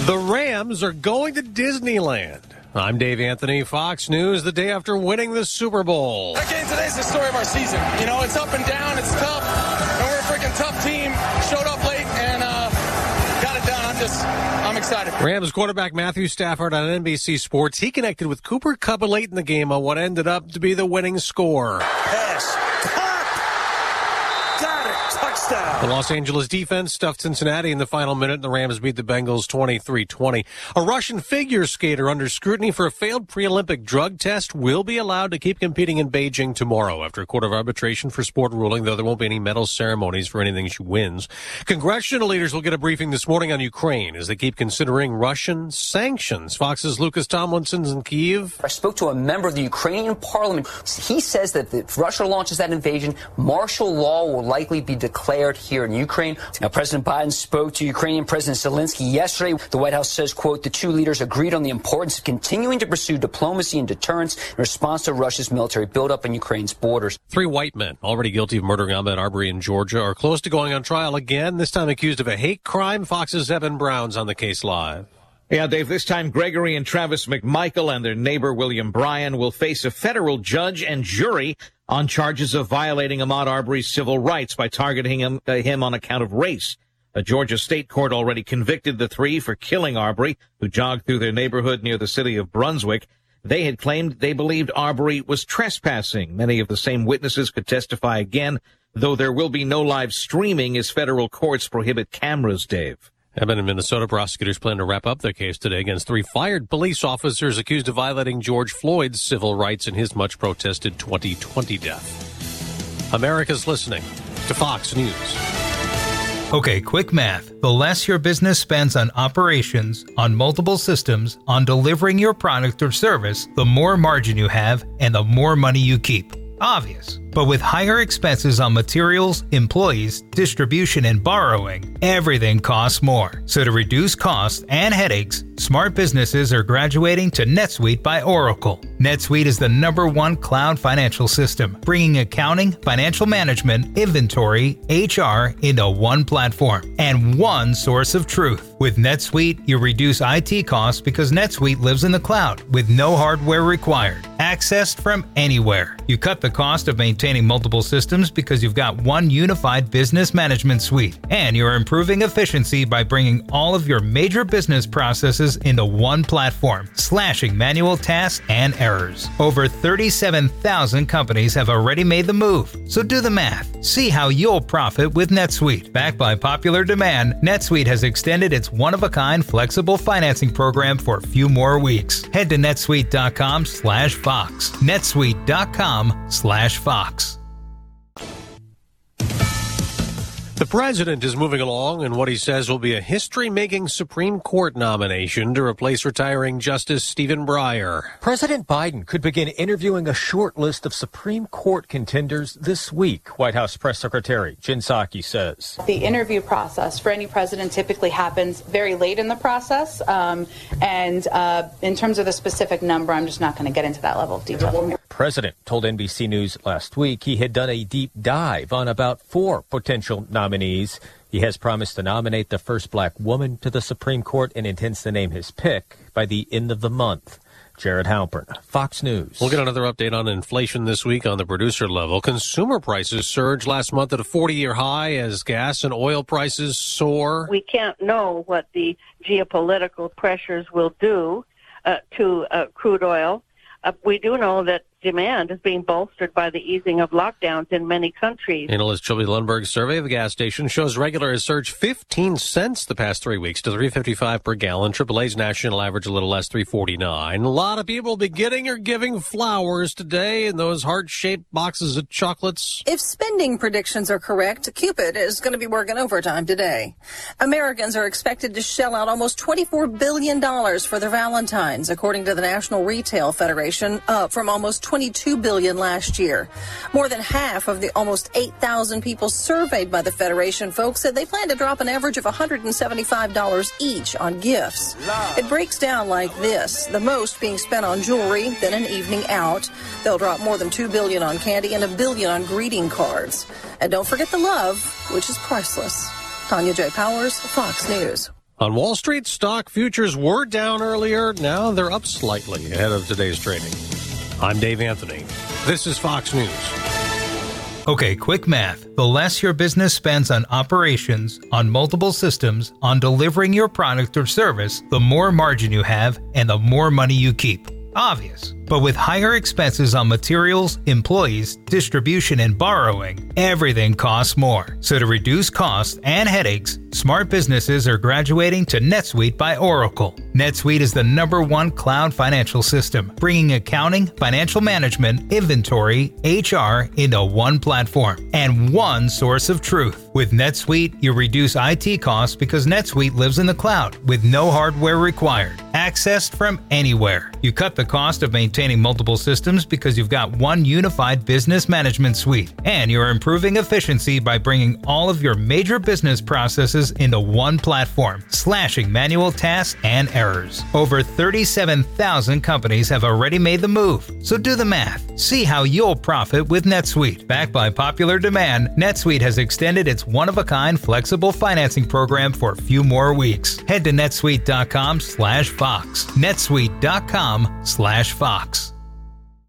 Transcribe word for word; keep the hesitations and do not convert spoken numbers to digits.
The Rams are going to Disneyland. I'm Dave Anthony, Fox News, the day after winning the Super Bowl. That game today's the story of our season. You know, it's up and down, it's tough, and we're a freaking tough team. Showed up late and uh, got it done. I'm just, I'm excited. Rams quarterback Matthew Stafford on N B C Sports. He connected with Cooper Kupp late in the game on what ended up to be the winning score. Pass. Got it. Touchdown. The Los Angeles defense stuffed Cincinnati in the final minute, and the Rams beat the Bengals twenty-three twenty. A Russian figure skater under scrutiny for a failed pre-Olympic drug test will be allowed to keep competing in Beijing tomorrow after a court of arbitration for sport ruling, though there won't be any medal ceremonies for anything she wins. Congressional leaders will get a briefing this morning on Ukraine as they keep considering Russian sanctions. Fox's Lucas Tomlinson's in Kyiv. I spoke to a member of the Ukrainian parliament. He says that if Russia launches that invasion, martial law will likely be declared here in Ukraine. Now, President Biden spoke to Ukrainian President Zelensky yesterday. The White House says, quote, the two leaders agreed on the importance of continuing to pursue diplomacy and deterrence in response to Russia's military buildup in Ukraine's borders. Three white men, already guilty of murdering Ahmaud Arbery in Georgia, are close to going on trial again, this time accused of a hate crime. Fox's Evan Brown's on the case live. Yeah, Dave, this time Gregory and Travis McMichael and their neighbor William Bryan will face a federal judge and jury on charges of violating Ahmaud Arbery's civil rights by targeting him, uh, him on account of race. A Georgia state court already convicted the three for killing Arbery, who jogged through their neighborhood near the city of Brunswick. They had claimed they believed Arbery was trespassing. Many of the same witnesses could testify again, though there will be no live streaming as federal courts prohibit cameras, Dave. Edmond and Minnesota prosecutors plan to wrap up their case today against three fired police officers accused of violating George Floyd's civil rights in his much-protested twenty twenty death. America's listening to Fox News. Okay, quick math. The less your business spends on operations, on multiple systems, on delivering your product or service, the more margin you have and the more money you keep. Obvious. But with higher expenses on materials, employees, distribution, and borrowing, everything costs more. So to reduce costs and headaches, smart businesses are graduating to NetSuite by Oracle. NetSuite is the number one cloud financial system, bringing accounting, financial management, inventory, H R into one platform and one source of truth. With NetSuite, you reduce I T costs because NetSuite lives in the cloud with no hardware required, accessed from anywhere. You cut the cost of maintaining multiple systems because you've got one unified business management suite, and you're improving efficiency by bringing all of your major business processes into one platform, slashing manual tasks and errors. Over thirty-seven thousand companies have already made the move, so do the math. See how you'll profit with NetSuite. Backed by popular demand, NetSuite has extended its one-of-a-kind flexible financing program for a few more weeks. Head to netsuite.com slash Fox. netsuite.com slash Fox. The president is moving along in what he says will be a history-making Supreme Court nomination to replace retiring Justice Stephen Breyer. President Biden could begin interviewing a short list of Supreme Court contenders this week, White House Press Secretary Jen Psaki says. The interview process for any president typically happens very late in the process. Um, and uh, in terms of the specific number, I'm just not going to get into that level of detail. President told N B C News last week he had done a deep dive on about four potential nominees. He has promised to nominate the first black woman to the Supreme Court and intends to name his pick by the end of the month. Jared Halpern, Fox News. We'll get another update on inflation this week on the producer level. Consumer prices surged last month at a forty-year high as gas and oil prices soar. We can't know what the geopolitical pressures will do uh, to uh, crude oil. Uh, we do know that demand is being bolstered by the easing of lockdowns in many countries. Analyst Joby Lundberg's survey of the gas station shows regular has surged fifteen cents the past three weeks to three fifty-five per gallon. triple A's national average a little less, three forty-nine. A lot of people will be getting or giving flowers today in those heart-shaped boxes of chocolates. If spending predictions are correct, Cupid is going to be working overtime today. Americans are expected to shell out almost twenty-four billion dollars for their Valentines, according to the National Retail Federation, up from almost twenty-two billion dollars last year. More than half of the almost eight thousand people surveyed by the Federation, folks, said they plan to drop an average of one hundred seventy-five dollars each on gifts. It breaks down like this, the most being spent on jewelry, then an evening out. They'll drop more than two billion dollars on candy and a billion on greeting cards. And don't forget the love, which is priceless. Tanya J. Powers, Fox News. On Wall Street, stock futures were down earlier. Now they're up slightly ahead of today's trading. I'm Dave Anthony. This is Fox News. Okay, quick math. The less your business spends on operations, on multiple systems, on delivering your product or service, the more margin you have and the more money you keep. Obvious. But with higher expenses on materials, employees, distribution, and borrowing, everything costs more. So to reduce costs and headaches, smart businesses are graduating to NetSuite by Oracle. NetSuite is the number one cloud financial system, bringing accounting, financial management, inventory, H R into one platform and one source of truth. With NetSuite, you reduce I T costs because NetSuite lives in the cloud with no hardware required, accessed from anywhere. You cut the cost of maintaining multiple systems because you've got one unified business management suite, and you're improving efficiency by bringing all of your major business processes into one platform, slashing manual tasks and errors. Over thirty-seven thousand companies have already made the move, so do the math. See how you'll profit with NetSuite. Backed by popular demand, NetSuite has extended its one-of-a-kind flexible financing program for a few more weeks. Head to netsuite dot com slash Fox. netsuite dot com slash Fox.